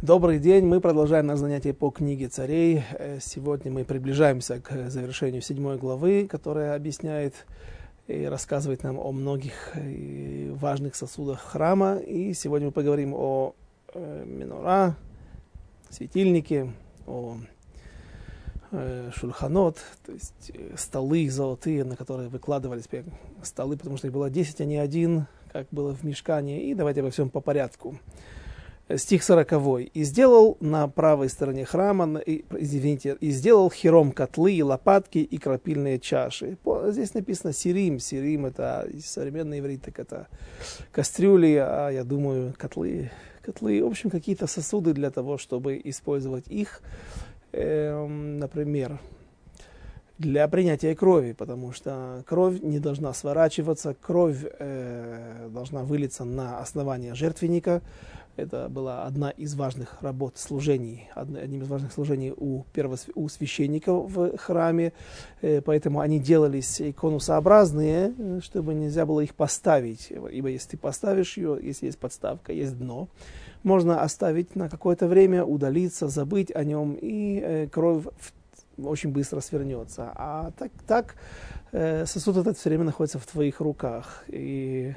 Добрый день, мы продолжаем наше занятие по книге Царей. Сегодня мы приближаемся к завершению 7 главы, которая объясняет и рассказывает нам о многих важных сосудах храма. И сегодня мы поговорим о минора, светильнике, о шульханот, то есть столы золотые, на которые выкладывались столы, потому что их было 10, а не один, как было в Мишкане. И давайте обо всем по порядку. Стих 40. «И сделал на правой стороне храма, и сделал хиром котлы, и лопатки, и крапильные чаши». Здесь написано сирим. Сирим — это современный иврит, так это кастрюли, а я думаю, котлы. В общем, какие-то сосуды для того, чтобы использовать их, например, для принятия крови, потому что кровь не должна сворачиваться, кровь должна вылиться на основание жертвенника. Это была одна из важных работ служений, одним из важных служений у священника в храме, поэтому они делались конусообразные, чтобы нельзя было их поставить, ибо если ты поставишь ее, если есть подставка, есть дно, можно оставить на какое-то время, удалиться, забыть о нем, и кровь очень быстро свернется. А так сосуд этот все время находится в твоих руках, и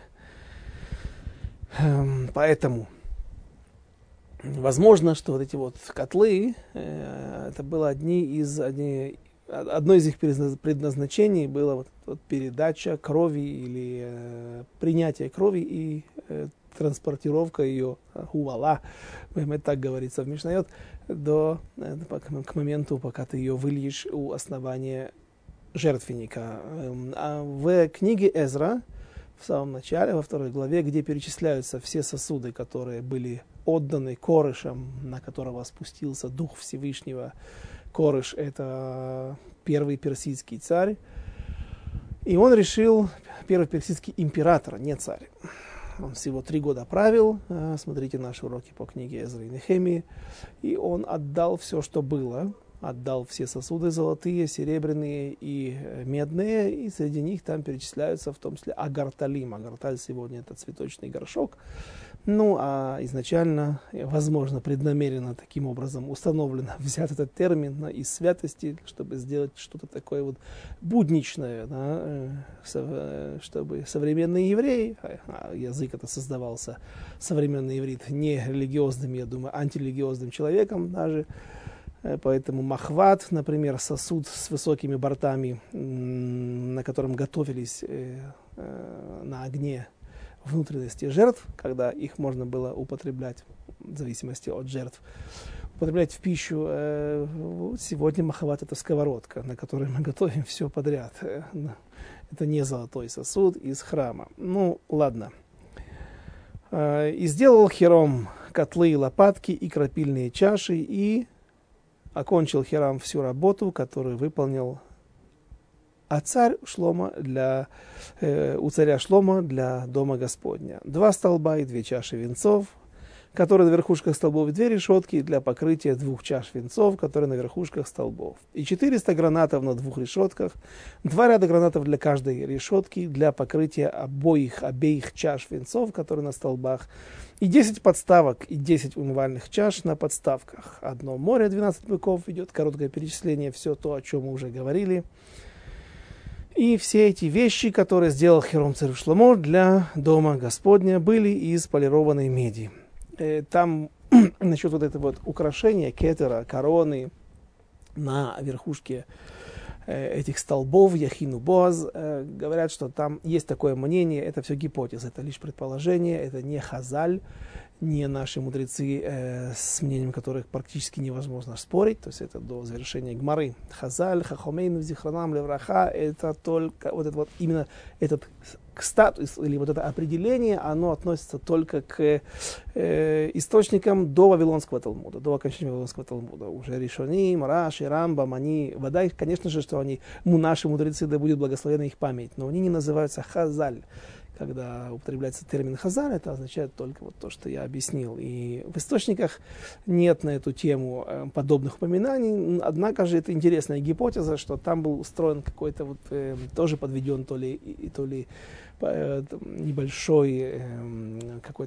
поэтому возможно, что вот эти вот котлы, это было одно из их предназначений было вот передача крови или принятие крови и транспортировка ее, хувала, так говорится в Мишнайот, к моменту, пока ты ее выльешь у основания жертвенника. А в книге Эзра, в самом начале, во 2 главе, где перечисляются все сосуды, которые были отданы Корышем, на которого спустился Дух Всевышнего. Корыш — это первый персидский царь. И он решил, первый персидский император, не царь. Он всего 3 года правил. Смотрите наши уроки по книге Эзры и Нехемии. И он отдал все, что было. Отдал все сосуды золотые, серебряные и медные. И среди них там перечисляются в том числе агарталим. Агарталь сегодня — это цветочный горшок. Ну, а изначально, возможно, преднамеренно таким образом установлено, взят этот термин из святости, чтобы сделать что-то такое вот будничное, да, чтобы современные евреи, язык это создавался, современный иврит, не религиозным, я думаю, антирелигиозным человеком даже, поэтому махват, например, сосуд с высокими бортами, на котором готовились на огне внутренности жертв, когда их можно было употреблять, в зависимости от жертв, употреблять в пищу. Сегодня махават — это сковородка, на которой мы готовим все подряд. Это не золотой сосуд из храма. Ну, ладно. И сделал Хиром котлы, лопатки и крапильные чаши, и окончил Хирам всю работу, которую выполнил у царя Шломо для дома Господня. 2 столба и 2 чаши венцов, которые на верхушках столбов, и 2 решетки для покрытия 2 чаш венцов, которые на верхушках столбов. И 400 гранатов на 2 решетках, 2 ряда гранатов для каждой решетки, для покрытия обеих чаш венцов, которые на столбах, и 10 подставок, и 10 умывальных чаш на подставках. Одно море, 12 быков, идет короткое перечисление, все то, о чем мы уже говорили. И все эти вещи, которые сделал Хиром царь Шломо для дома Господня, были из полированной меди. Там насчет вот этого вот украшения, кетера, короны на верхушке этих столбов, яхину боаз, говорят, что там есть такое мнение, это все гипотеза, это лишь предположение, это не хазаль, не наши мудрецы, с мнением которых практически невозможно спорить, то есть это до завершения Гмары. Хазаль, хахомейну, зихранам, левраха, это только вот это вот именно этот статус или вот это определение, оно относится только к источникам до Вавилонского Талмуда, до окончания Вавилонского Талмуда. Уже Ришоним, Раши, Рамбам, они, вода, конечно же, что они, наши мудрецы, да будет благословена их память, но они не называются хазаль. Когда употребляется термин хазаль, это означает только вот то, что я объяснил. И в источниках нет на эту тему подобных упоминаний, однако же это интересная гипотеза, что там был устроен какой-то вот, тоже подведен то ли небольшой какой-то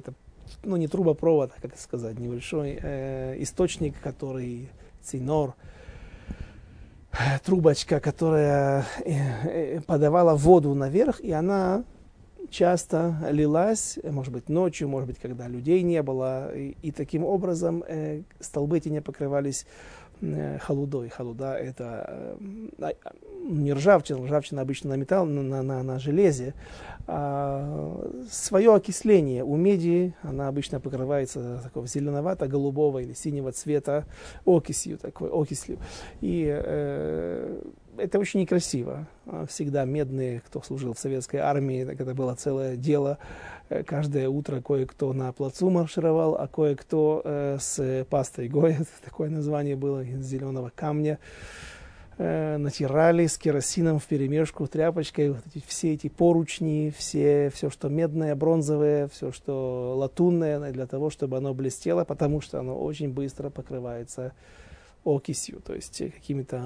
ну не трубопровод, а как сказать, небольшой источник, который цинор, трубочка, которая подавала воду наверх, и она часто лилась, может быть, ночью, может быть, когда людей не было, и таким образом столбы эти не покрывались халудой. Халуда — это не ржавчина, ржавчина обычно на металл, на железе, а свое окисление. У меди она обычно покрывается такого зеленовато-голубого или синего цвета окисью, И это очень некрасиво. Всегда медные, кто служил в советской армии, так это было целое дело. Каждое утро кое-кто на плацу маршировал, а кое-кто с пастой Гоя, такое название было, из зеленого камня, натирали с керосином вперемешку тряпочкой все эти поручни, все, что медное, бронзовое, все, что латунное, для того, чтобы оно блестело, потому что оно очень быстро покрывается окисью, то есть какими-то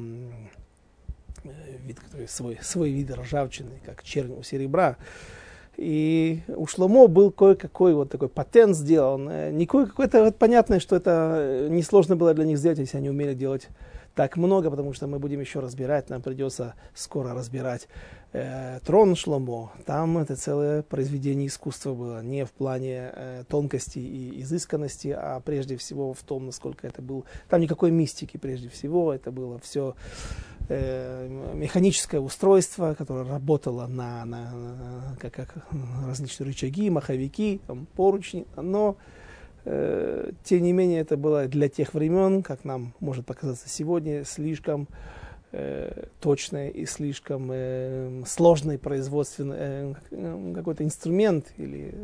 свой вид ржавчины, как чернь у серебра. И у Шломо был кое-какой вот такой патент сделан. Какой-то вот понятно, что это несложно было для них сделать, если они умели делать так много, потому что мы будем еще разбирать, нам придется скоро разбирать трон Шломо. Там это целое произведение искусства было, не в плане тонкости и изысканности, а прежде всего в том, насколько это был... Там никакой мистики прежде всего, это было все механическое устройство, которое работало как различные рычаги, маховики, там, поручни, но тем не менее это было для тех времен, как нам может показаться сегодня, слишком точное и слишком сложный производственный какой-то инструмент или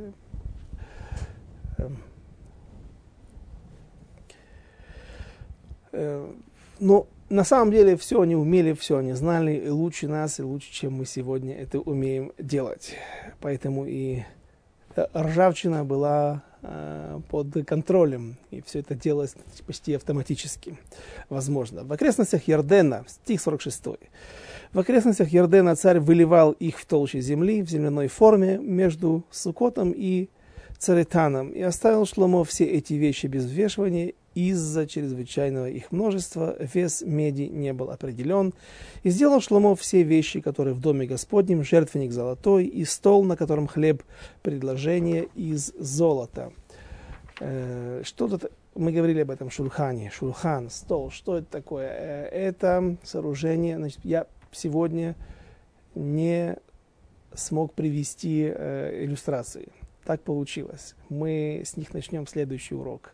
но на самом деле все они умели, все они знали, и лучше нас, и лучше, чем мы сегодня это умеем делать. Поэтому и ржавчина была под контролем, и все это делалось почти автоматически возможно. В окрестностях Ярдена, стих 46. В окрестностях Ярдена царь выливал их в толще земли, в земляной форме, между Сукотом и Царетаном, и оставил Шломо все эти вещи без взвешивания. Из-за чрезвычайного их множества вес меди не был определен. И сделал Шломо все вещи, которые в доме Господнем, жертвенник золотой и стол, на котором хлеб предложения из золота. Что тут? Мы говорили об этом шульхане. Шульхан, стол. Что это такое? Это сооружение. Значит, я сегодня не смог привести иллюстрации. Так получилось. Мы с них начнем следующий урок.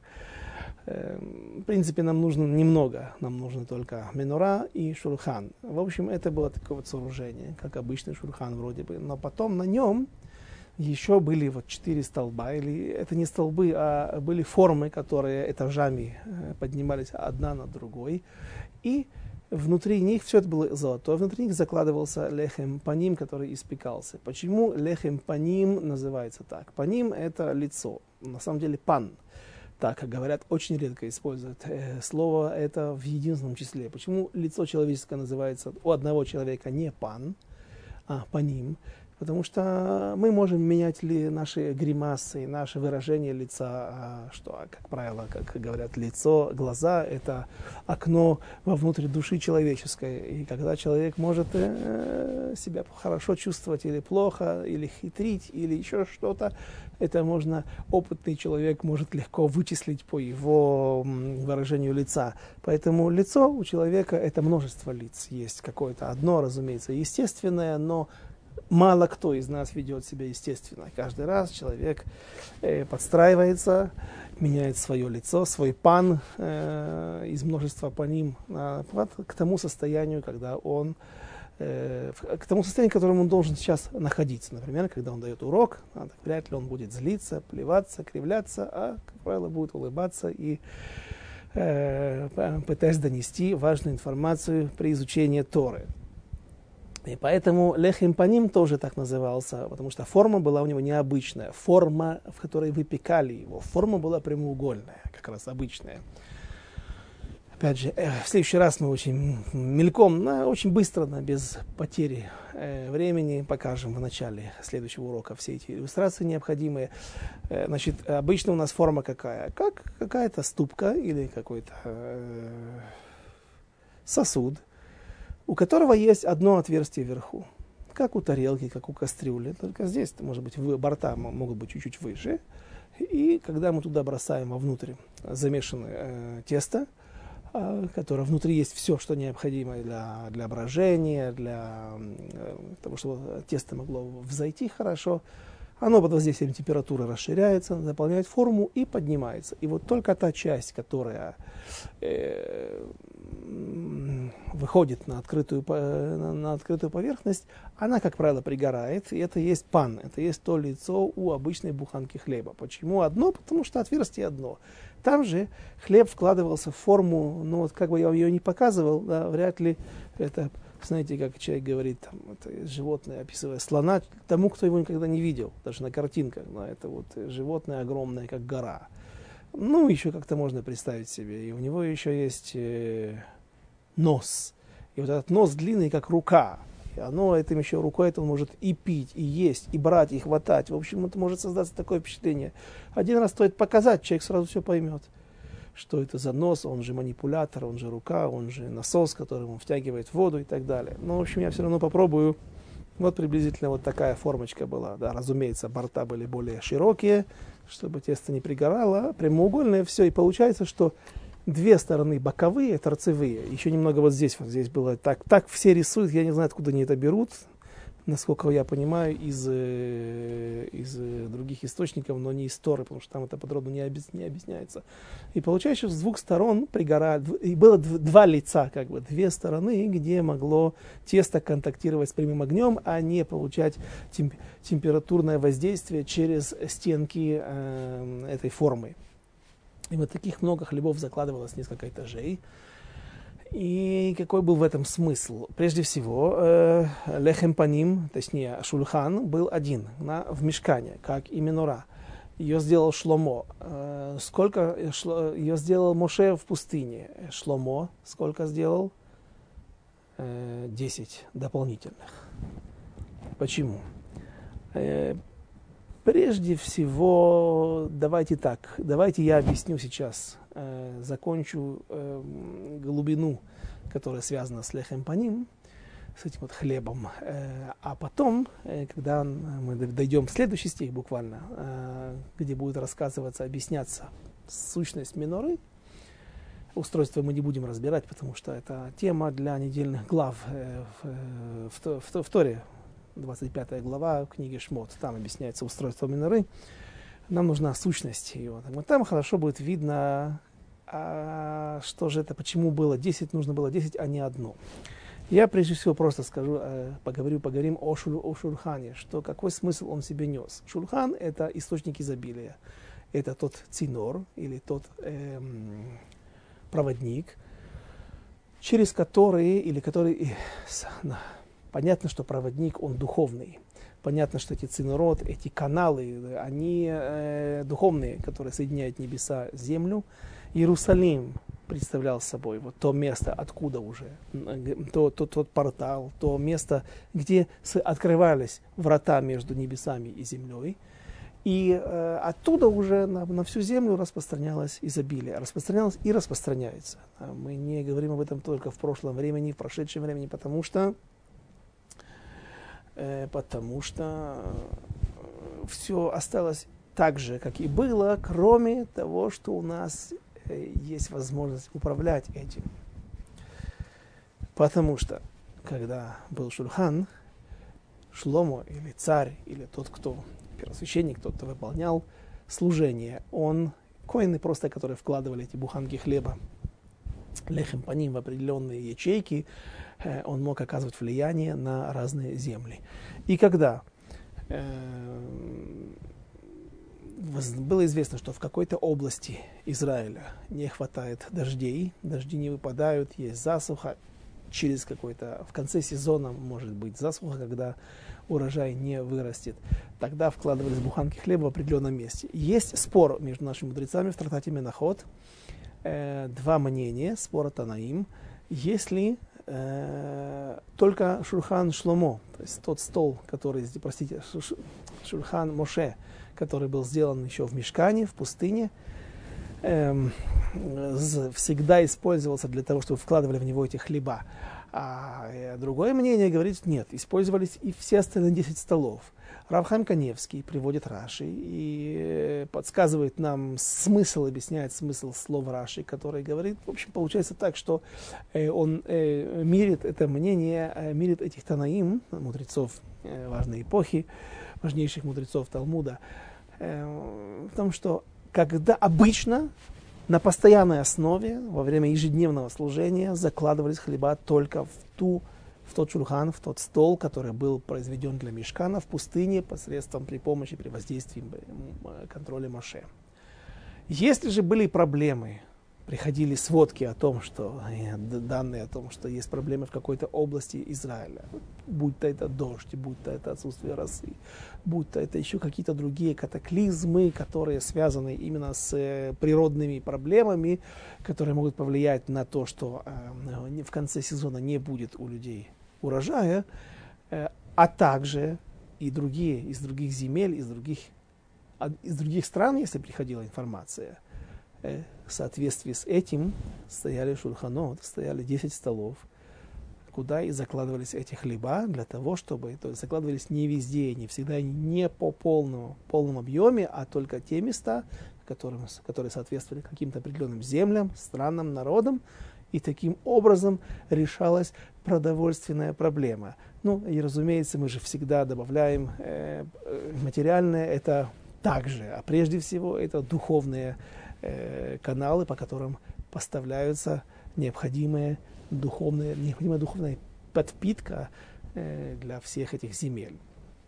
В принципе, нам нужно немного. Нам нужно только менура и шульхан. В общем, это было такое вот сооружение, как обычный шульхан вроде бы. Но потом на нем еще были вот 4 столба. Или это не столбы, а были формы, которые этажами поднимались одна над другой. И внутри них, все это было золотое, внутри них закладывался лехем паним, который испекался. Почему лехем паним называется так? Паним — это лицо. На самом деле пан. Так говорят, очень редко используют слово это в единственном числе. Почему лицо человеческое называется у одного человека не пан, а паним? Потому что мы можем менять ли наши гримасы, наши выражения лица, что, как правило, как говорят, лицо, глаза — это окно вовнутрь души человеческой. И когда человек может себя хорошо чувствовать или плохо, или хитрить, или еще что-то, это можно, опытный человек может легко вычислить по его выражению лица. Поэтому лицо у человека — это множество лиц. Есть какое-то одно, разумеется, естественное, но мало кто из нас ведет себя естественно. Каждый раз человек подстраивается, меняет свое лицо, свой пан из множества паним к тому состоянию, когда он к тому состоянию, в котором он должен сейчас находиться. Например, когда он дает урок, вряд ли он будет злиться, плеваться, кривляться, а, как правило, будет улыбаться и пытаясь донести важную информацию при изучении Торы. И поэтому лехем паним тоже так назывался, потому что форма была у него необычная. Форма, в которой выпекали его, форма была прямоугольная, как раз обычная. Опять же, в следующий раз мы очень мельком, очень быстро, без потери времени покажем в начале следующего урока все эти иллюстрации необходимые. Значит, обычно у нас форма какая? Как какая-то ступка или какой-то сосуд, у которого есть одно отверстие вверху. Как у тарелки, как у кастрюли. Только здесь, может быть, борта могут быть чуть-чуть выше. И когда мы туда бросаем вовнутрь замешанное тесто, которое внутри есть все, что необходимо для брожения, для того, чтобы тесто могло взойти хорошо, оно под воздействием температуры расширяется, заполняет форму и поднимается. И вот только та часть, которая выходит на открытую поверхность, она, как правило, пригорает, и это есть пан, это есть то лицо у обычной буханки хлеба. Почему одно? Потому что отверстие одно. Там же хлеб вкладывался в форму, как бы я ее не показывал, вряд ли это, знаете, как человек говорит, это животное, описывая слона, тому, кто его никогда не видел, даже на картинках, это животное огромное, как гора. Еще как-то можно представить себе. И у него еще есть нос. И вот этот нос длинный, как рука. И этим еще рукой он может и пить, и есть, и брать, и хватать. В общем, это может создаться такое впечатление. Один раз стоит показать, человек сразу все поймет. Что это за нос, он же манипулятор, он же рука, он же насос, которым он втягивает воду и так далее. Но, в общем, я все равно попробую. Вот приблизительно вот такая формочка была. Да, разумеется, борта были более широкие, чтобы тесто не пригорало. Прямоугольное все. И получается, что две стороны боковые, торцевые. Еще немного вот здесь было так. Так все рисуют, я не знаю, откуда они это берут. Насколько я понимаю, из других источников, но не из Торы, потому что там это подробно не объясняется. И получается, с двух сторон и было два лица, две стороны, где могло тесто контактировать с прямым огнем, а не получать температурное воздействие через стенки этой формы. И вот таких много хлебов закладывалось несколько этажей. И какой был в этом смысл? Прежде всего, лехем паним, точнее шульхан, был один в мишкане, как и менора. Ее сделал Шломо. Сколько ее сделал Моше в пустыне? Шломо сколько сделал? 10 дополнительных. Почему? Прежде всего, давайте я объясню сейчас, закончу глубину, которая связана с лехем паним, с этим вот хлебом, а потом, когда мы дойдем в следующий стих буквально, где будет рассказываться, объясняться сущность меноры, устройство мы не будем разбирать, потому что это тема для недельных глав в Торе. 25 глава книги Шмот, там объясняется устройство меноры. Нам нужна сущность ее. Там хорошо будет видно, что же это, почему было 10, нужно было 10, а не одно. Я прежде всего просто поговорим о шульхане, что какой смысл он себе нес. Шульхан — это источник изобилия. Это тот цинор или тот проводник, через который, понятно, что проводник, он духовный. Понятно, что эти цинорот, эти каналы, они духовные, которые соединяют небеса с землю. Иерусалим представлял собой вот то место, откуда уже, тот портал, то место, где открывались врата между небесами и землей. И оттуда уже на всю землю распространялось изобилие, распространялось и распространяется. Мы не говорим об этом только в прошлом времени, в прошедшем времени, потому что все осталось так же, как и было, кроме того, что у нас есть возможность управлять этим. Потому что, когда был шульхан, Шломо или царь, или тот, кто первосвященник, тот, кто выполнял служение, коины просто, которые вкладывали эти буханки хлеба, лехем паним, в определенные ячейки, он мог оказывать влияние на разные земли. И когда было известно, что в какой-то области Израиля не хватает дождей, дожди не выпадают, есть засуха, в конце сезона может быть засуха, когда урожай не вырастет, тогда вкладывались буханки хлеба в определенном месте. Есть спор между нашими мудрецами в трактате Менахот, два мнения, спора Танаим, если только Шульхан Шломо, то есть тот стол, который, простите, Шульхан Моше, который был сделан еще в Мишкане, в пустыне, всегда использовался для того, чтобы вкладывали в него эти хлеба. А другое мнение говорит, нет, использовались и все остальные 10 столов. Рав Хаим Каневский приводит Раши и подсказывает нам смысл, объясняет смысл слов Раши, который говорит, в общем, получается так, что он мирит это мнение, мирит этих Танаим, мудрецов важной эпохи, важнейших мудрецов Талмуда, в том, что когда обычно на постоянной основе во время ежедневного служения закладывались хлеба только в тот шульхан, в тот стол, который был произведен для мишкана в пустыне при помощи, при воздействии контроля Моше. Если же были проблемы, приходили сводки о том, что данные о том, что есть проблемы в какой-то области Израиля, будь то это дождь, будь то это отсутствие росы, будь то это еще какие-то другие катаклизмы, которые связаны именно с природными проблемами, которые могут повлиять на то, что в конце сезона не будет у людей урожая, а также и другие из других земель, из других стран, если приходила информация. В соответствии с этим стояли шульханот, стояли 10 столов, куда и закладывались эти хлеба для того, чтобы, то есть закладывались не везде, не всегда, не по полном объеме, а только те места, которые соответствовали каким-то определенным землям, странам, народам, и таким образом решалась продовольственная проблема. Ну, и разумеется, мы же всегда добавляем материальное, это также, а прежде всего это духовные каналы, по которым поставляются необходимая духовная подпитка для всех этих земель.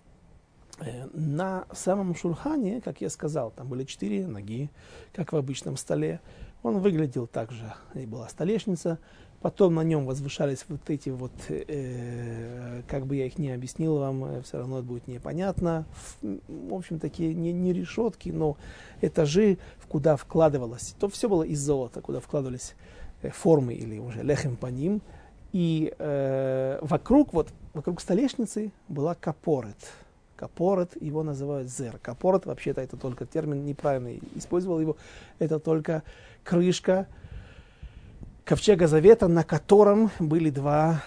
На самом шульхане, как я сказал, там были 4 ноги, как в обычном столе. Он выглядел так же, и была столешница. Потом на нем возвышались вот эти вот, как бы я их не объяснил вам, все равно это будет непонятно. В общем, такие не решетки, но этажи, куда вкладывалось. То все было из золота, куда вкладывались формы или уже лехем паним. И вокруг столешницы была капорет. Капорет, его называют зер. Капорет, вообще-то, это только термин неправильный, использовал его. Это только крышка ковчега Завета, на котором были 2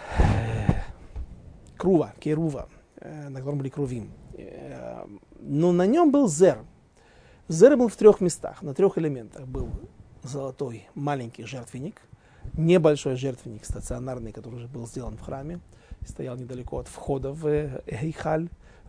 керува, на котором были крувим. Но на нем был зер. Зер был в 3 местах, на 3 элементах. Был золотой маленький жертвенник, небольшой жертвенник стационарный, который уже был сделан в храме, стоял недалеко от входа в Эйхаль.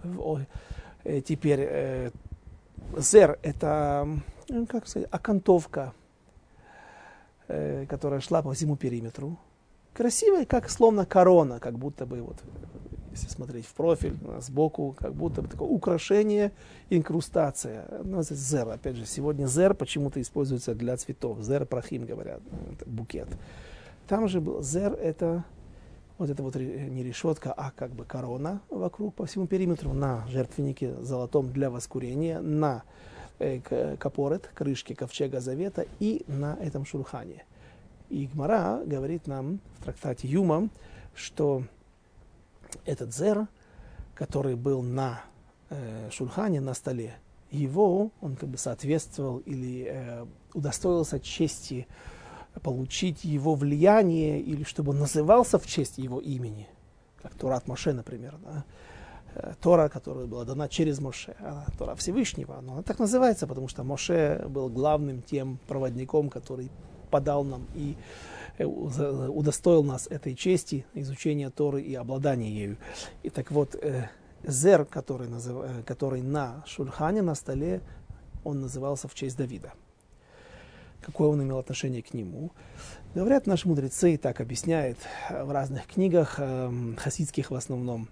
Теперь зер — это, как сказать, окантовка, которая шла по всему периметру. Красивая, как словно корона, как будто бы, вот, если смотреть в профиль, сбоку, как будто бы такое украшение, инкрустация. Называется зер. Опять же, сегодня зер почему-то используется для цветов. Зер прахим, говорят, это букет. Там же был зер, это вот не решетка, а как бы корона вокруг по всему периметру, на жертвеннике золотом для воскурения, на капорет, крышке ковчега Завета и на этом шульхане. И Гмара говорит нам в трактате Юма, что этот зер, который был на шульхане, на столе, он как бы соответствовал или удостоился чести получить его влияние, или чтобы он назывался в честь его имени, как Торат Моше, например, да? Тора, которая была дана через Моше, Тора Всевышнего, но она так называется, потому что Моше был главным тем проводником, который подал нам и удостоил нас этой чести, изучения Торы и обладания ею. И так вот, зер, который на шульхане, на столе, он назывался в честь Давида. Какое он имел отношение к нему? Говорят наши мудрецы, так объясняют в разных книгах, хасидских в основном,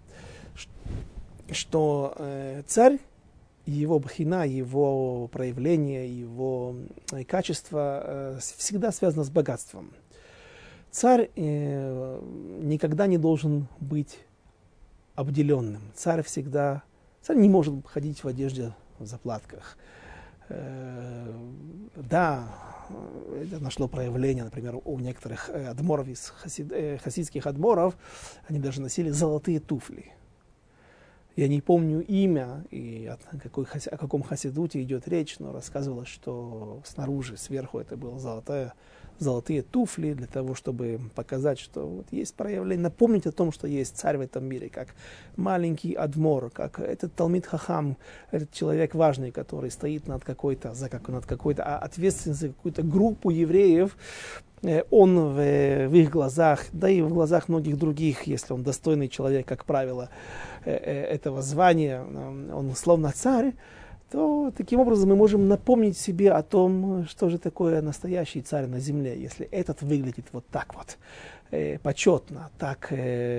что царь, его бхина, его проявление, его качество всегда связано с богатством. Царь никогда не должен быть обделенным. Царь не может ходить в одежде в заплатках. Да, это нашло проявление, например, у некоторых адморов из хасидских адморов, они даже носили золотые туфли. Я не помню имя и о каком хасидуте идет речь, но рассказывалось, что снаружи, сверху это было золотые туфли для того, чтобы показать, что вот есть проявление, напомнить о том, что есть царь в этом мире, как маленький адмор, как этот Талмид Хахам, этот человек важный, который стоит над какой-то ответственностью за какую-то группу евреев. Он в их глазах, да и в глазах многих других, если он достойный человек, как правило, этого звания, он словно царь, то таким образом мы можем напомнить себе о том, что же такое настоящий царь на земле, если этот выглядит вот так вот почетно, так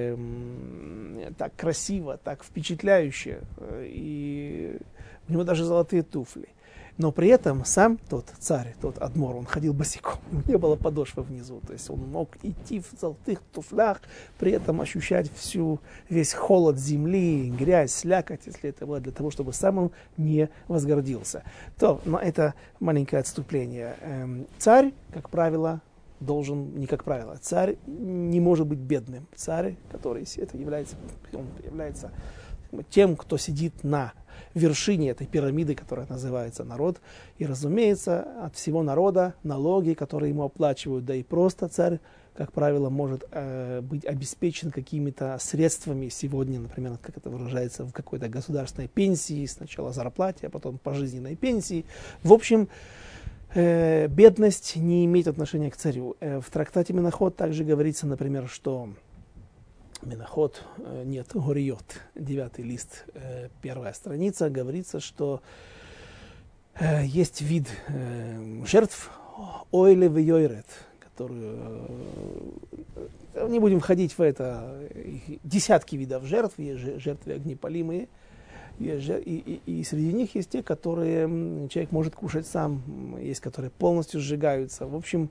красиво, так впечатляюще, и у него даже золотые туфли. Но при этом сам тот царь, тот адмор, он ходил босиком, не было подошвы внизу, то есть он мог идти в золотых туфлях, при этом ощущать весь холод земли, грязь, слякоть, если это было для того, чтобы сам он не возгордился. Но это маленькое отступление. Царь, как правило, царь не может быть бедным. Царь, который является тем, кто сидит на вершине этой пирамиды, которая называется народ. И, разумеется, от всего народа налоги, которые ему оплачивают, да и просто царь, как правило, может быть обеспечен какими-то средствами сегодня, например, как это выражается, в какой-то государственной пенсии, сначала зарплате, а потом пожизненной пенсии. В общем, бедность не имеет отношения к царю. В трактате Менахот также говорится, например, что Менахот, нет, Гориот, 9 лист, 1 страница, говорится, что есть вид жертв ойле вейойрет, которую, не будем входить в это, десятки видов жертв, есть жертвы огнепалимые, и среди них есть те, которые человек может кушать сам, есть, которые полностью сжигаются. В общем,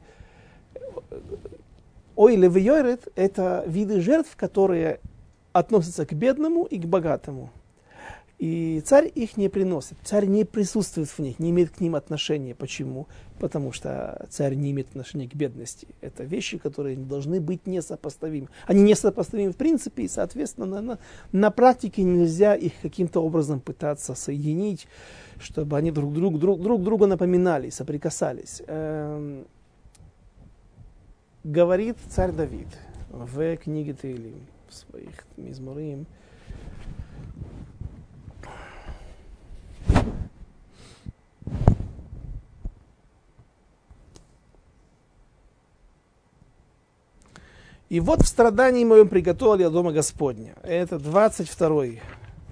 ойле вейойрет – это виды жертв, которые относятся к бедному и к богатому. И царь их не приносит, царь не присутствует в них, не имеет к ним отношения. Почему? Потому что царь не имеет отношения к бедности. Это вещи, которые должны быть несопоставимы. Они несопоставимы в принципе, и, соответственно, на практике нельзя их каким-то образом пытаться соединить, чтобы они друг друга напоминали, соприкасались. Говорит царь Давид в книге Теилим, в своих Мизморим, и вот в страдании моем приготовил я дома Господня. Это 22-й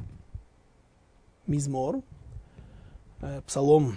Мизмор, Псалом,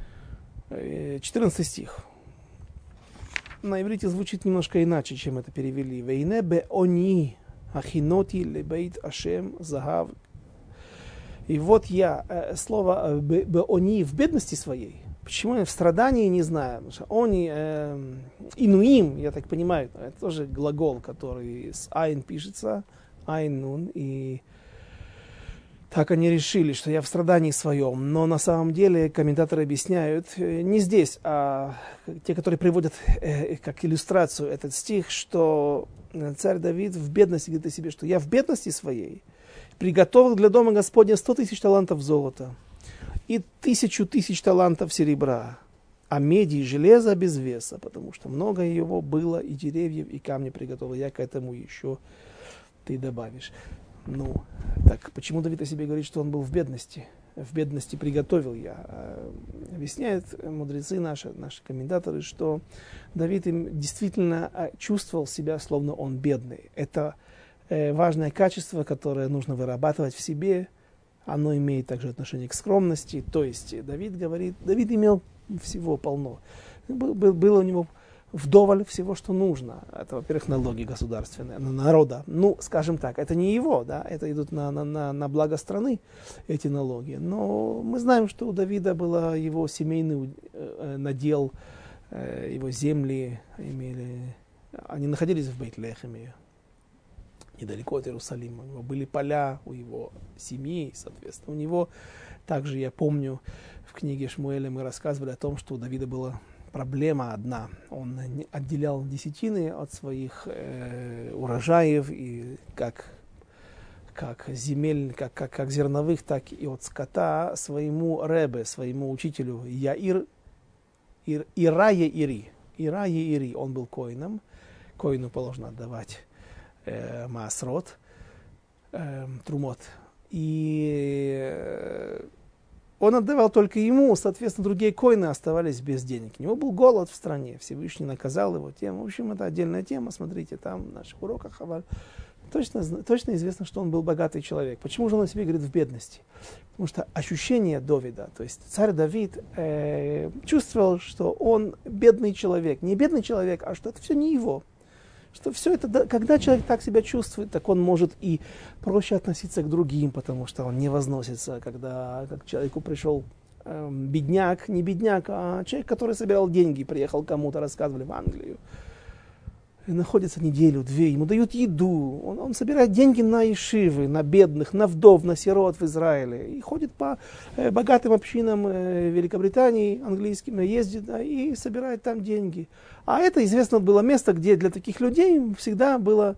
14 стих. На иврите звучит немножко иначе, чем это перевели. «Вейне беони ахиноти лебейт ашем загав». И вот я, слово беони в бедности своей. Почему я в страдании, не знаю. Потому что они, инуим, я так понимаю, это тоже глагол, который с айн пишется, айнун, и так они решили, что я в страдании своем. Но на самом деле комментаторы объясняют, не здесь, а те, которые приводят как иллюстрацию этот стих, что царь Давид в бедности говорит о себе, что я в бедности своей приготовил для дома Господня 100 000 талантов золота и 1000 000 талантов серебра, а меди и железа без веса, потому что много его было, и деревьев, и камни приготовил. Я к этому еще ты добавишь. Ну, так почему Давид о себе говорит, что он был в бедности? В бедности приготовил я. Объясняют мудрецы наши комментаторы, что Давид им действительно чувствовал себя, словно он бедный. Это важное качество, которое нужно вырабатывать в себе. Оно имеет также отношение к скромности. То есть Давид имел всего полно. Было у него вдоволь всего, что нужно. Это, во-первых, налоги государственные, народа. Ну, скажем так, это не его, да, это идут на благо страны, эти налоги. Но мы знаем, что у Давида был его семейный надел, его земли они находились в Бейт-Лехеме, недалеко от Иерусалима. У него были поля, у его семьи, соответственно. У него также, я помню, в книге Шмуэля мы рассказывали о том, что у Давида было проблема одна. Он отделял десятины от своих урожаев, и как земель, как зерновых, так и от скота своему ребе, своему учителю Ира-Ири. Он был коином. Коину положено отдавать маасрот, трумот. И он отдавал только ему, соответственно, другие коины оставались без денег. У него был голод в стране, Всевышний наказал его тем. В общем, это отдельная тема, смотрите, там в наших уроках Хаваль. Точно известно, что он был богатый человек. Почему же он о себе говорит в бедности? Потому что ощущение Давида, то есть царь Давид чувствовал, что он бедный человек. Не бедный человек, а что это все не его. Что все это, когда человек так себя чувствует, так он может и проще относиться к другим, потому что он не возносится, когда как к человеку пришел бедняк, не бедняк, а человек, который собирал деньги, приехал кому-то, рассказывали в Англию. И находится неделю-две, ему дают еду, он собирает деньги на ешивы, на бедных, на вдов, на сирот в Израиле. И ходит по богатым общинам Великобритании, английским, ездит и собирает там деньги. А это известно было место, где для таких людей всегда было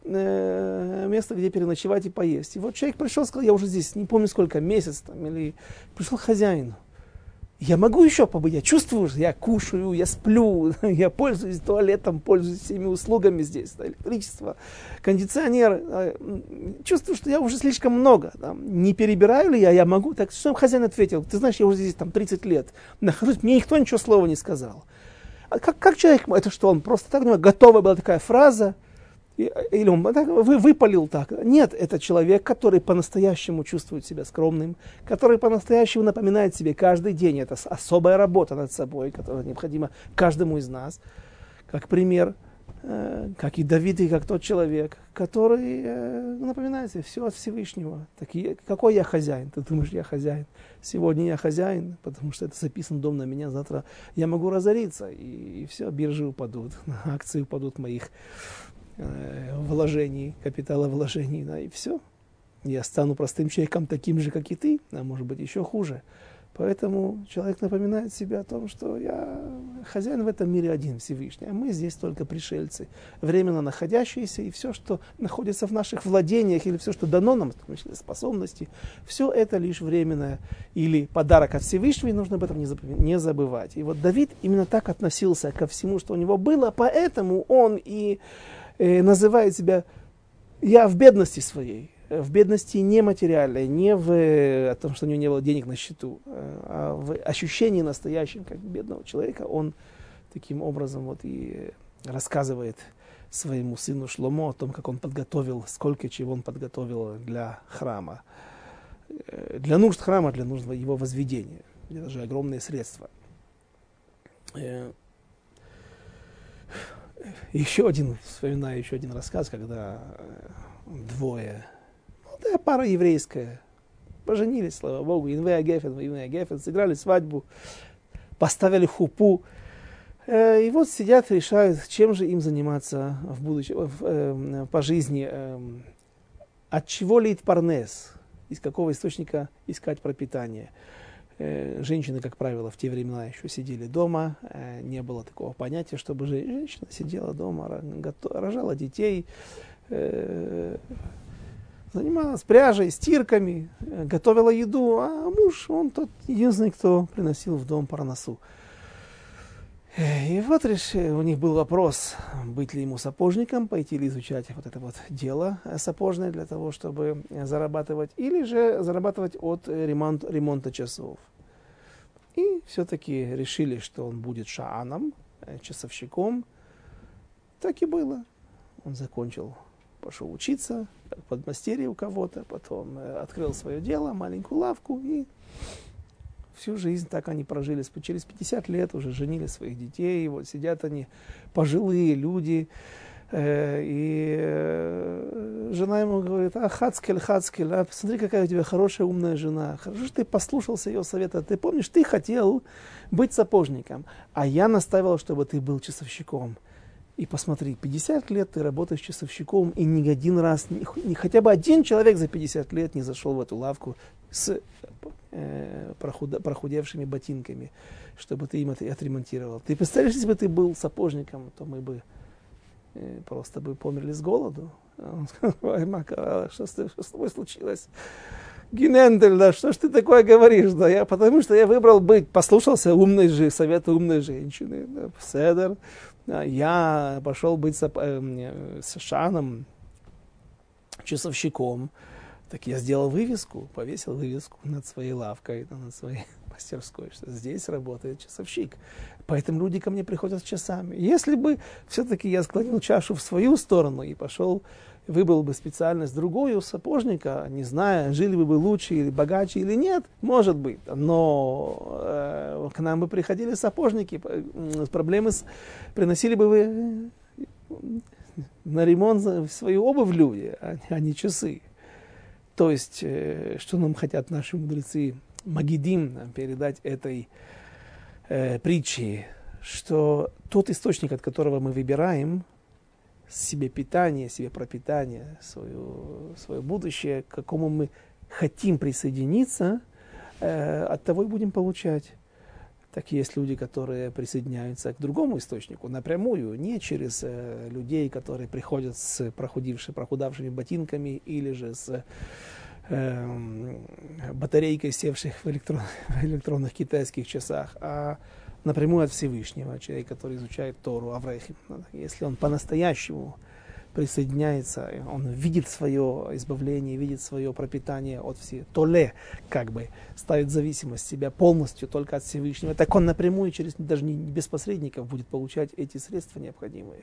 место, где переночевать и поесть. И вот человек пришел, сказал, я уже здесь, не помню сколько, месяц там, или пришел к хозяину. Я могу еще побыть, я чувствую, что я кушаю, я сплю, я пользуюсь туалетом, пользуюсь всеми услугами здесь, электричество, кондиционер. Чувствую, что я уже слишком много. Там, не перебираю ли я могу. Так что хозяин ответил, ты знаешь, я уже здесь там 30 лет нахожусь, мне никто ничего слова не сказал. А как человек, это что, он просто так, у него готовая была такая фраза, или он выпалил так. Нет, это человек, который по-настоящему чувствует себя скромным, который по-настоящему напоминает себе каждый день. Это особая работа над собой, которая необходима каждому из нас. Как пример, как и Давид, и как тот человек, который напоминает себе все от Всевышнего. Какой я хозяин? Ты думаешь, я хозяин? Сегодня я хозяин, потому что это записан дом на меня, завтра я могу разориться, и все, биржи упадут, акции упадут моих вложений, капитала вложений, да, и все. Я стану простым человеком, таким же, как и ты, а может быть еще хуже. Поэтому человек напоминает себе о том, что я хозяин в этом мире один, Всевышний, а мы здесь только пришельцы, временно находящиеся, и все, что находится в наших владениях, или все, что дано нам, в том числе способности, все это лишь временное, или подарок от Всевышнего, и нужно об этом не забывать. И вот Давид именно так относился ко всему, что у него было, поэтому он и называет себя «я в бедности своей», в бедности не материальной, не в том, что у него не было денег на счету, а в ощущении настоящем, как бедного человека, он таким образом вот и рассказывает своему сыну Шломо о том, как он подготовил, сколько чего он подготовил для храма. Для нужд храма, для нужд его возведения. Это же огромные средства. Вспоминаю еще один рассказ, когда пара еврейская, поженились, слава Богу, Инвея Гефен, сыграли свадьбу, поставили хупу, и вот сидят, решают, чем же им заниматься в будущем, по жизни, от чего лить парнес, из какого источника искать пропитание. Женщины, как правило, в те времена еще сидели дома, не было такого понятия, чтобы женщина сидела дома, рожала детей, занималась пряжей, стирками, готовила еду, а муж, он тот единственный, кто приносил в дом парносу. И вот у них был вопрос, быть ли ему сапожником, пойти ли изучать вот это вот дело сапожное для того, чтобы зарабатывать, или же зарабатывать от ремонта часов. И все-таки решили, что он будет шааном, часовщиком. Так и было. Он закончил, пошел учиться, как подмастерье у кого-то, потом открыл свое дело, маленькую лавку, и всю жизнь так они прожили. Через 50 лет уже женили своих детей, вот сидят они, пожилые люди, и жена ему говорит: Хацкель, посмотри, какая у тебя хорошая, умная жена. Хорошо, что ты послушался ее совета. Ты помнишь, ты хотел быть сапожником, а я настаивал, чтобы ты был часовщиком. И посмотри, 50 лет ты работаешь часовщиком, и ни один раз, хотя бы один человек за 50 лет не зашел в эту лавку с прохудевшими ботинками, чтобы ты им это отремонтировал. Ты представляешь, если бы ты был сапожником, то мы бы просто бы померли с голоду. Он сказал: ой, Мака, что с тобой случилось? Генендель, да, что ж ты такое говоришь? Да, потому что я выбрал послушался совета умной женщины, да, седер. Я пошел быть шаном, часовщиком. Так я сделал вывеску, повесил вывеску над своей лавкой, над своей мастерской, что здесь работает часовщик. Поэтому люди ко мне приходят с часами. Если бы все-таки я склонил чашу в свою сторону и пошел, выбрал бы специальность другую сапожника, не зная, жили бы лучше или богаче или нет, может быть. Но к нам бы приходили сапожники, проблемы приносили бы вы на ремонт свою обувь люди, а не часы. То есть, что нам хотят наши мудрецы Магидим передать этой притчей, что тот источник, от которого мы выбираем себе питание, себе пропитание, свое будущее, к какому мы хотим присоединиться, от того и будем получать. Так есть люди, которые присоединяются к другому источнику напрямую, не через людей, которые приходят с прохудавшими ботинками или же с батарейкой, севших в электронных китайских часах, а напрямую от Всевышнего, человек, который изучает Тору, Аврехим. Если он по-настоящему присоединяется, он видит свое избавление, видит свое пропитание от всего, толе, как бы, ставит зависимость себя полностью только от Всевышнего, так он напрямую, даже не без посредников, будет получать эти средства необходимые.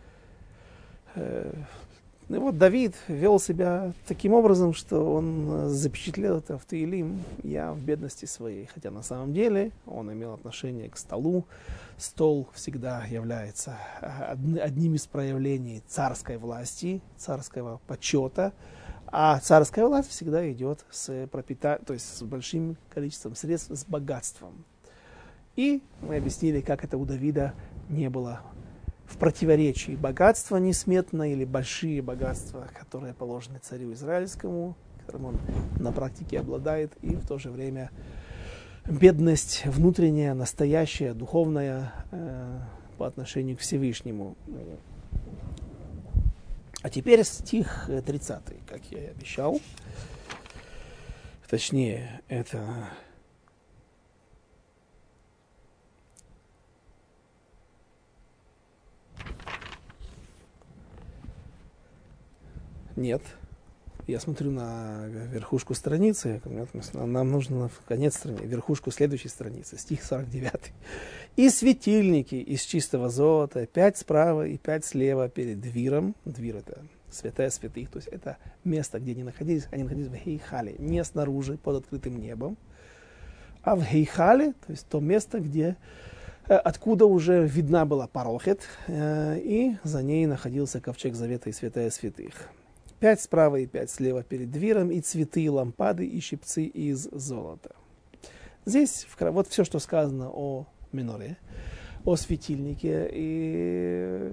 И вот Давид вел себя таким образом, что он запечатлел это в Теилим: «Я в бедности своей». Хотя на самом деле он имел отношение к столу. Стол всегда является одним из проявлений царской власти, царского почета. А царская власть всегда идет то есть с большим количеством средств, с богатством. И мы объяснили, как это у Давида не было в противоречии: богатство несметное или большие богатства, которые положены царю израильскому, которым он на практике обладает, и в то же время бедность внутренняя, настоящая, духовная по отношению к Всевышнему. А теперь стих 30, как я и обещал. Точнее, это... Нет. Я смотрю на верхушку страницы, нам нужно в конец страницы, верхушку следующей страницы, стих 49. «И светильники из чистого золота, 5 справа и 5 слева перед двиром». Двир — это святая святых, то есть это место, где они находились в Хейхале, не снаружи, под открытым небом, а в Хейхале, то есть то место, откуда уже видна была парохет, и за ней находился ковчег завета и святая святых. 5 справа и 5 слева перед двером, и цветы, лампады, и щипцы из золота. Здесь вот все, что сказано о миноре, о светильнике, и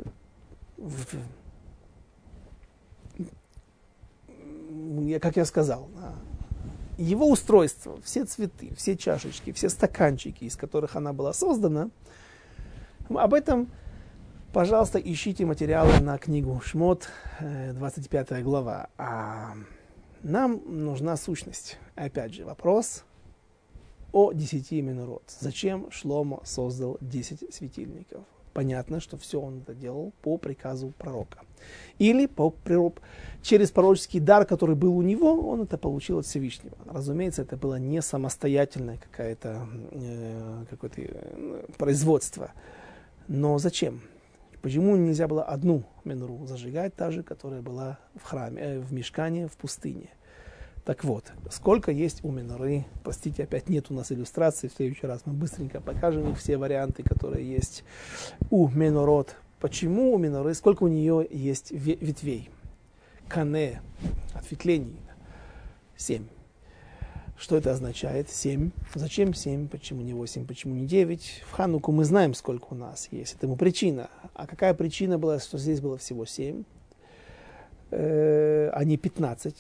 как я сказал, его устройство, все цветы, все чашечки, все стаканчики, из которых она была создана, об этом, пожалуйста, ищите материалы на книгу Шмот, 25 глава. А нам нужна сущность. Опять же, вопрос о 10 минорот. Зачем Шломо создал 10 светильников? Понятно, что все он это делал по приказу пророка. Или через пророческий дар, который был у него, он это получил от Всевышнего. Разумеется, это было не самостоятельное какое-то производство. Но зачем? Почему нельзя было одну менору зажигать, та же, которая была в храме, в мишкане, в пустыне? Так вот, сколько есть у меноры? Простите, опять нет у нас иллюстраций. В следующий раз мы быстренько покажем их, все варианты, которые есть у менорот. Почему у меноры, сколько у нее есть ветвей? Кане, ответвлений, 7. Что это означает? 7. Зачем 7? Почему не 8? Почему не 9? В Хануку мы знаем, сколько у нас есть. Этому причина. А какая причина была, что здесь было всего 7, а не 15?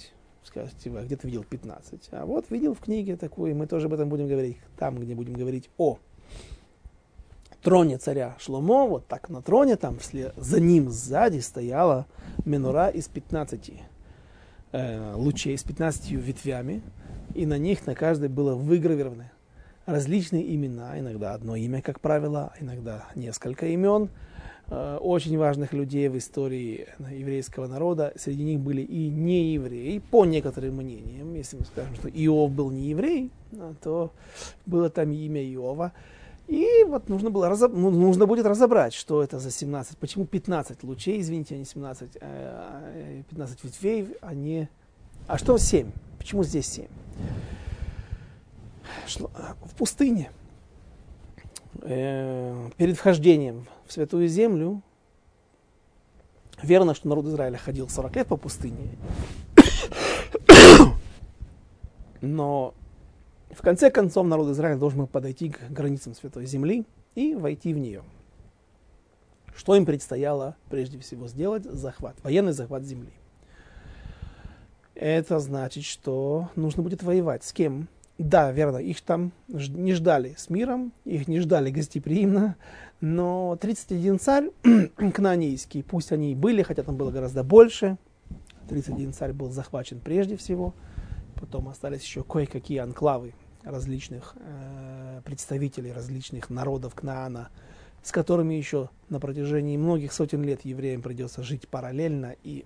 Скажете, вы где-то видел 15. А вот видел в книге такую, мы тоже об этом будем говорить, там, где будем говорить о троне царя Шломо, вот так на троне, там за ним сзади стояла менора из 15 лучей, с 15 ветвями, и на них на каждой было выгравированы различные имена, иногда одно имя, как правило, иногда несколько имен очень важных людей в истории еврейского народа. Среди них были и неевреи, по некоторым мнениям. Если мы скажем, что Иов был не еврей, то было там имя Иова. И вот нужно будет разобрать, что это за 17, почему 15 лучей, извините, а не 17, 15 ветвей, а что 7? Почему здесь 7? В пустыне, перед вхождением в Святую Землю, верно, что народ Израиля ходил 40 лет по пустыне, но в конце концов народ Израиля должен был подойти к границам Святой Земли и войти в нее. Что им предстояло прежде всего сделать? Военный захват земли. Это значит, что нужно будет воевать. С кем? Да, верно, их там не ждали с миром, их не ждали гостеприимно, но 31 царь кнаанейский, пусть они и были, хотя там было гораздо больше, 31 царь был захвачен прежде всего, потом остались еще кое-какие анклавы различных представителей различных народов Кнаана, с которыми еще на протяжении многих сотен лет евреям придется жить параллельно и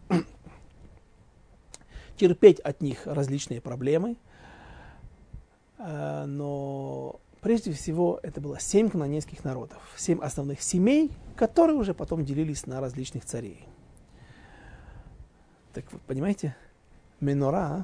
терпеть от них различные проблемы. Но прежде всего это было 7 кнаанейских народов, 7 основных семей, которые уже потом делились на различных царей. Так вот, понимаете, менора,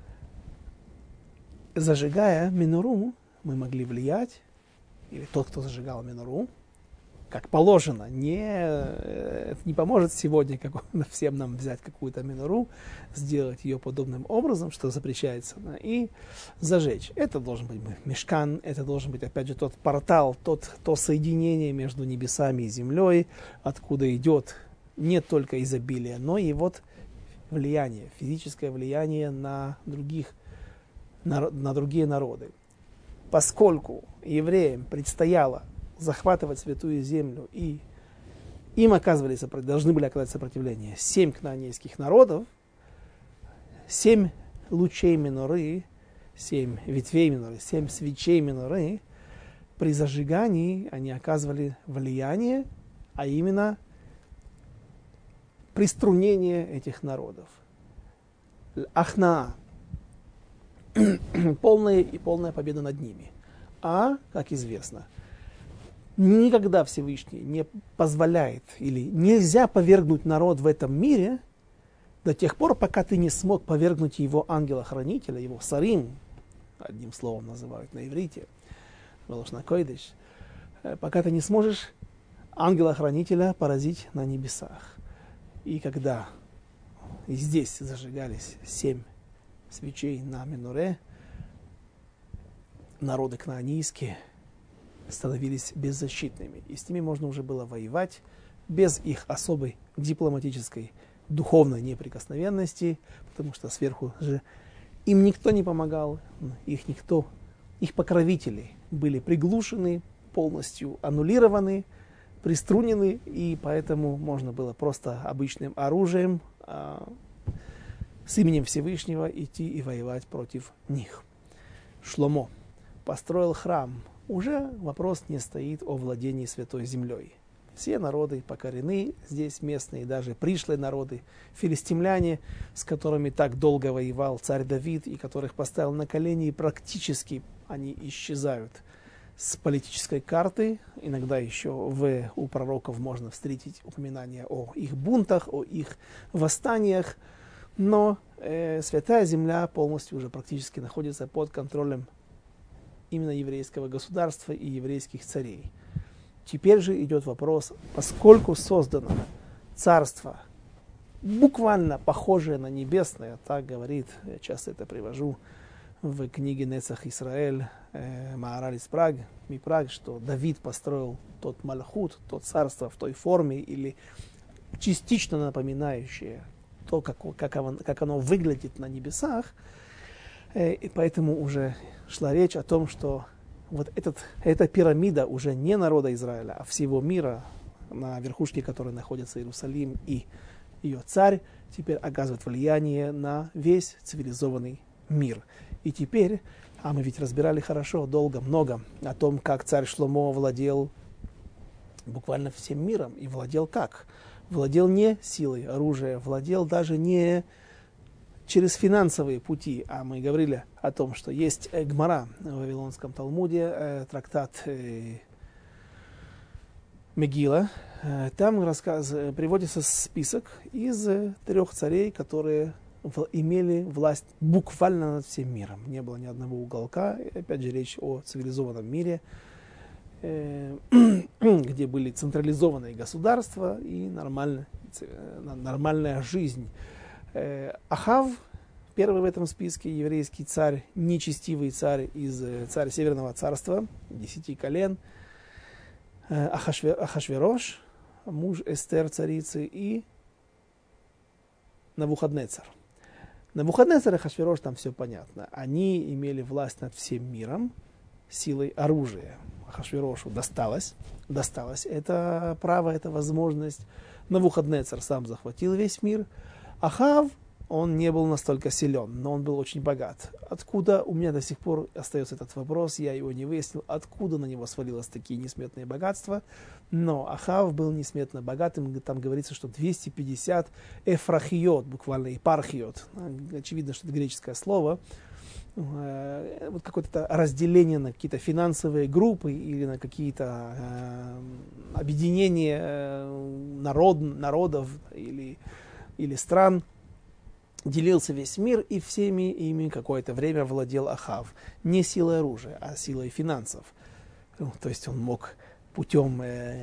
зажигая менору, мы могли влиять, или тот, кто зажигал менору, как положено, это не поможет сегодня всем нам взять какую-то менору, сделать ее подобным образом, что запрещается, и зажечь. Это должен быть мишкан, это должен быть, опять же, тот портал, то соединение между небесами и землей, откуда идет не только изобилие, но и вот влияние, физическое влияние на другие народы. Поскольку евреям предстояло захватывать Святую Землю, и им должны были оказать сопротивление 7 кнаанейских народов, 7 лучей меноры, 7 ветвей меноры, 7 свечей меноры, при зажигании они оказывали влияние, а именно приструнение этих народов. Ахнаа. полная победа над ними. А, как известно, никогда Всевышний не позволяет или нельзя повергнуть народ в этом мире до тех пор, пока ты не смог повергнуть его ангела-хранителя, его сарим, одним словом называют на иврите, велошна койдеш, пока ты не сможешь ангела-хранителя поразить на небесах. И когда и здесь зажигались 7 свечей на меноре, народы кнаанийские становились беззащитными. И с ними можно уже было воевать без их особой дипломатической, духовной неприкосновенности, потому что сверху же им никто не помогал, их покровители были приглушены, полностью аннулированы, приструнены, и поэтому можно было просто обычным оружием с именем Всевышнего идти и воевать против них. Шломо построил храм. Уже вопрос не стоит о владении Святой Землей. Все народы покорены, здесь местные, даже пришлые народы, филистимляне, с которыми так долго воевал царь Давид, и которых поставил на колени, и практически они исчезают с политической карты. Иногда еще у пророков можно встретить упоминания о их бунтах, о их восстаниях, но Святая Земля полностью уже практически находится под контролем именно еврейского государства и еврейских царей. Теперь же идет вопрос, поскольку создано царство, буквально похожее на небесное, так говорит, я часто это привожу в книге Нецах Исраэль, Маараль из Мипраг, что Давид построил тот Малахут, то царство в той форме или частично напоминающее то, как оно выглядит на небесах. И поэтому уже шла речь о том, что вот эта пирамида уже не народа Израиля, а всего мира, на верхушке которой находится Иерусалим, и ее царь теперь оказывает влияние на весь цивилизованный мир. И теперь, а мы ведь разбирали хорошо, долго, много о том, как царь Шломо владел буквально всем миром. И владел как? Владел не силой оружия, владел даже не через финансовые пути. А мы говорили о том, что есть Гмара в Вавилонском Талмуде, трактат Мегила. Там приводится список из 3 царей, которые имели власть буквально над всем миром. Не было ни одного уголка. Опять же, речь о цивилизованном мире, где были централизованные государства и нормальная жизнь. Ахав, первый в этом списке, еврейский царь, нечестивый царь царь Северного царства, 10 колен. Ахашверош, муж Эстер царицы, и Навуходнецар. Навуходнецар и Ахашверош, там все понятно. Они имели власть над всем миром силой оружия. Ахашверошу досталось это право, эта возможность. Навуходнецар сам захватил весь мир. Ахав, он не был настолько силен, но он был очень богат. Откуда, у меня до сих пор остается этот вопрос, я его не выяснил, откуда на него свалилось такие несметные богатства. Но Ахав был несметно богатым, там говорится, что 250 эфрахиот, буквально епархиот, очевидно, что это греческое слово, вот какое-то разделение на какие-то финансовые группы или на какие-то объединения народов или стран, делился весь мир, и всеми ими какое-то время владел Ахав. Не силой оружия, а силой финансов. То есть он мог путем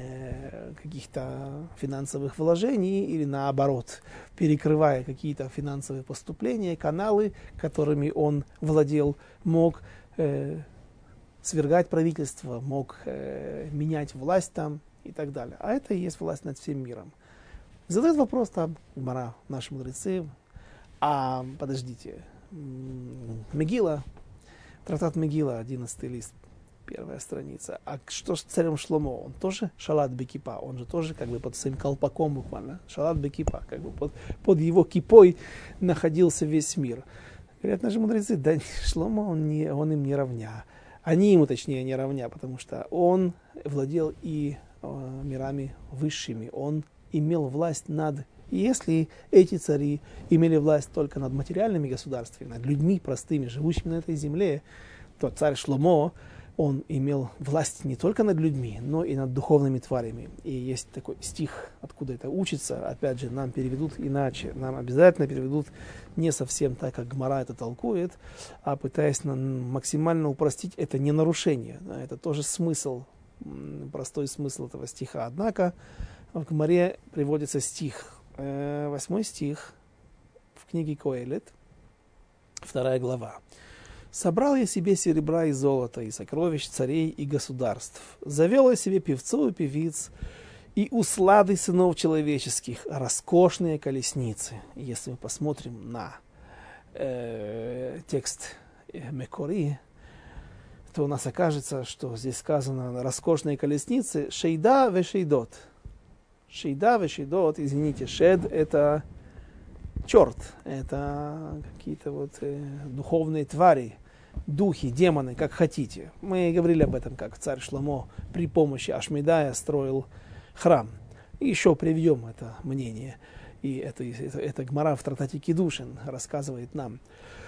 каких-то финансовых вложений или наоборот, перекрывая какие-то финансовые поступления, каналы, которыми он владел, мог свергать правительство, мог менять власть там и так далее. А это и есть власть над всем миром. Задает вопрос там Гмара, наши мудрецы. Подождите, Мегила, трактат Мегила, 11 лист, 1 страница. А что с царем Шломо? Он тоже шалат бекипа, он же тоже как бы под своим колпаком буквально, шалат бекипа, как бы под его кипой находился весь мир. Говорят наши мудрецы, да Шломо, он им не равня. Они ему, точнее, не равня, потому что он владел и мирами высшими, он имел власть над... И если эти цари имели власть только над материальными государствами, над людьми простыми, живущими на этой земле, то царь Шломо, он имел власть не только над людьми, но и над духовными тварями. И есть такой стих, откуда это учится, опять же, нам переведут иначе. Нам обязательно переведут не совсем так, как Гмара это толкует, а пытаясь максимально упростить, это не нарушение. Это тоже смысл, простой смысл этого стиха. Однако в Гмаре приводится стих, 8 стих в книге Коэлет, 2 глава. «Собрал я себе серебра и золота, и сокровищ царей и государств. Завел я себе певцов и певиц, и услады сынов человеческих, роскошные колесницы». Если мы посмотрим на текст Мекори, то у нас окажется, что здесь сказано роскошные колесницы «шейда ве шейдот». Шейда ве шейдот, извините, шед – это черт, это какие-то духовные твари, духи, демоны, как хотите. Мы говорили об этом, как царь Шломо при помощи Ашмедая строил храм. И еще приведем это мнение. И это Гмара в трактате Кидушин рассказывает нам.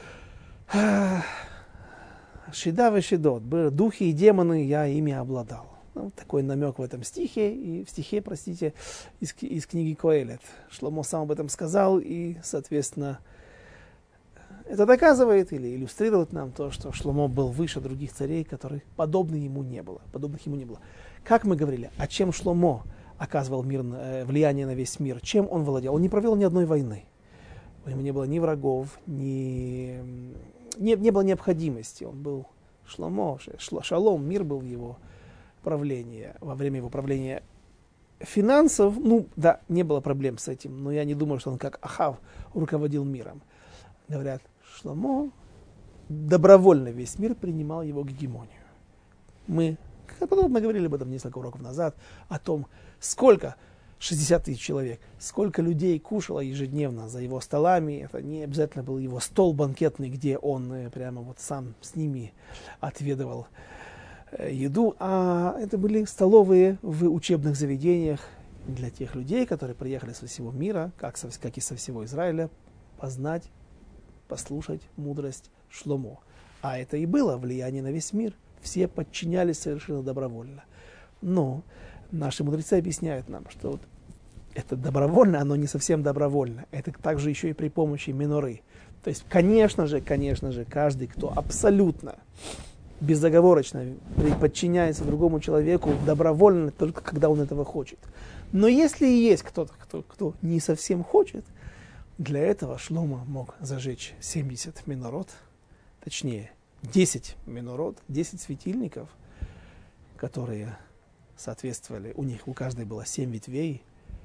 Шейда ве шейдот, духи и демоны, я ими обладал. Такой намек в этом стихе, и в стихе, простите, из книги Коэлет. Шломо сам об этом сказал, и, соответственно, это доказывает или иллюстрирует нам то, что Шломо был выше других царей, которых подобных ему не было. Как мы говорили, а чем Шломо оказывал влияние на весь мир? Чем он владел? Он не провел ни одной войны. У него не было ни врагов, не было необходимости. Он был Шломо, шалом, мир был в его правления, во время его правления финансов, ну да, не было проблем с этим, но я не думаю, что он как Ахав руководил миром. Говорят, Шломо добровольно весь мир принимал его гегемонию. Мы подробно говорили об этом несколько уроков назад, о том, сколько, 60 тысяч человек, сколько людей кушало ежедневно за его столами. Это не обязательно был его стол банкетный, где он прямо вот сам с ними отведывал еду, а это были столовые в учебных заведениях для тех людей, которые приехали со всего мира, как и со всего Израиля, познать, послушать мудрость Шломо. А это и было влияние на весь мир. Все подчинялись совершенно добровольно. Но наши мудрецы объясняют нам, что вот это добровольно, оно не совсем добровольно. Это также еще и при помощи миноры. То есть, конечно же, каждый, кто абсолютно безоговорочно подчиняется другому человеку добровольно, только когда он этого хочет. Но если и есть кто-то, кто не совсем хочет, для этого Шломо мог зажечь 70 минорот, точнее, 10 минорот, 10 светильников, которые соответствовали, у каждой было 7 ветвей,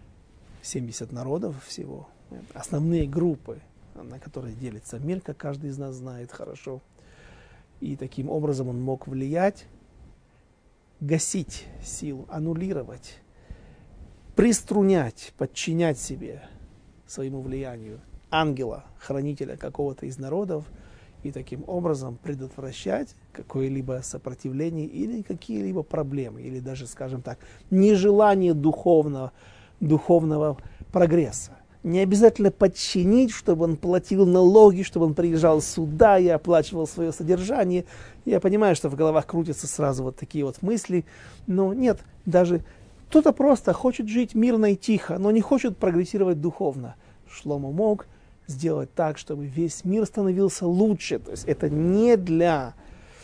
70 народов всего, основные группы, на которые делится мир, как каждый из нас знает хорошо. И таким образом он мог влиять, гасить силу, аннулировать, приструнять, подчинять себе своему влиянию ангела, хранителя какого-то из народов, и таким образом предотвращать какое-либо сопротивление или какие-либо проблемы, или даже, скажем так, нежелание духовного прогресса. Не обязательно подчинить, чтобы он платил налоги, чтобы он приезжал сюда и оплачивал свое содержание. Я понимаю, что в головах крутятся сразу вот такие вот мысли, но нет, даже кто-то просто хочет жить мирно и тихо, но не хочет прогрессировать духовно. Шломо мог сделать так, чтобы весь мир становился лучше. То есть это не для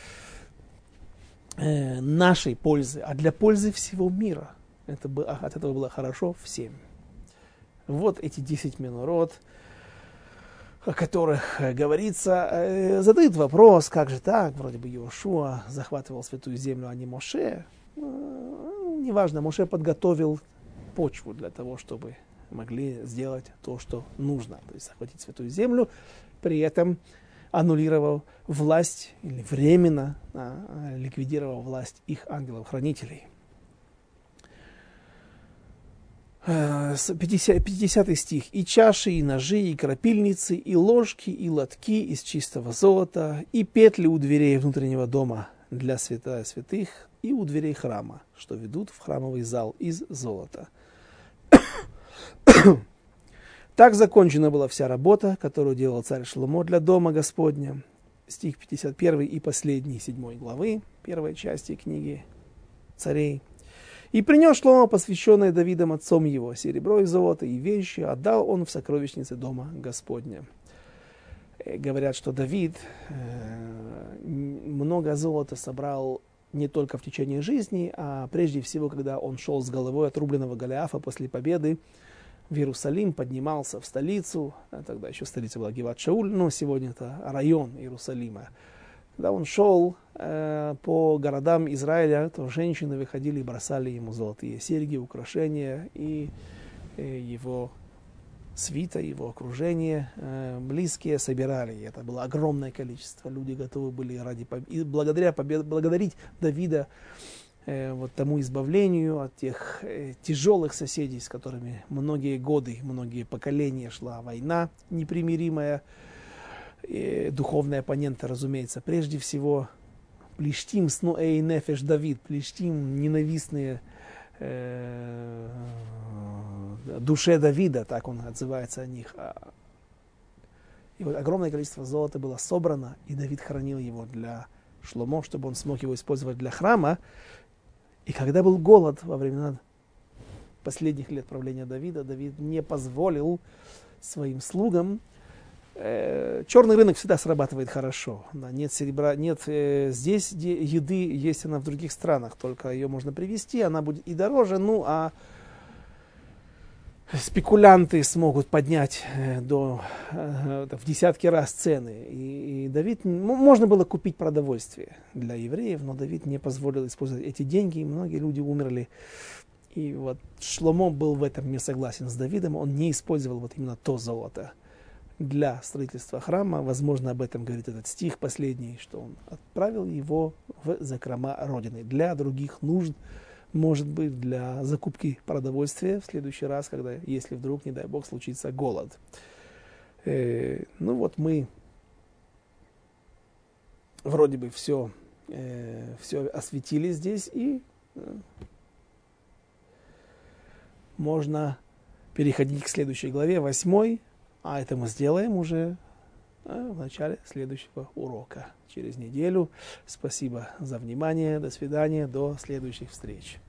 нашей пользы, а для пользы всего мира. От этого было хорошо всем. Вот эти 10 минорот, о которых говорится, задают вопрос, как же так, вроде бы Йошуа захватывал святую землю, а не Моше. Неважно, Моше подготовил почву для того, чтобы могли сделать то, что нужно, то есть захватить святую землю, при этом аннулировав власть или временно ликвидировав власть их ангелов-хранителей. 50 стих. «И чаши, и ножи, и крапильницы, и ложки, и лотки из чистого золота, и петли у дверей внутреннего дома для святая святых, и у дверей храма, что ведут в храмовый зал из золота». Так закончена была вся работа, которую делал царь Шломо для дома Господня. Стих 51 и последний 7 главы, первой части книги Царей. «И принес Шломо, посвященное Давидом отцом его, серебро и золото и вещи, отдал он в сокровищнице дома Господня». Говорят, что Давид много золота собрал не только в течение жизни, а прежде всего, когда он шел с головой отрубленного Голиафа после победы в Иерусалим, поднимался в столицу, тогда еще столица была Гиват-Шауль, но сегодня это район Иерусалима. Когда он шел по городам Израиля, то женщины выходили и бросали ему золотые серьги, украшения, и его свита, его окружение, близкие собирали. И это было огромное количество. Люди готовы были благодарить Давида вот тому избавлению от тех тяжелых соседей, с которыми многие годы, многие поколения шла война непримиримая. И духовные оппоненты, разумеется, прежде всего Плештим снуэй нефеш Давид, Плештим ненавистные душе Давида, так он отзывается о них. И вот огромное количество золота было собрано, и Давид хранил его для Шломо, чтобы он смог его использовать для храма. И когда был голод во времена последних лет правления Давида, Давид не позволил своим слугам. Черный рынок всегда срабатывает хорошо. Нет серебра, нет здесь еды, есть она в других странах, только ее можно привезти, она будет и дороже, ну а спекулянты смогут поднять в десятки раз цены. И Давид, можно было купить продовольствие для евреев, но Давид не позволил использовать эти деньги, и многие люди умерли И вот Шломо был в этом не согласен с Давидом, он не использовал вот именно то золото для строительства храма. Возможно, об этом говорит этот стих последний, что он отправил его в закрома Родины для других нужд, может быть, для закупки продовольствия в следующий раз, когда, если вдруг, не дай бог, случится голод. Ну вот мы вроде бы все осветили здесь, и можно переходить к следующей главе, 8, а это мы сделаем уже в начале следующего урока, через неделю. Спасибо за внимание, до свидания, до следующих встреч.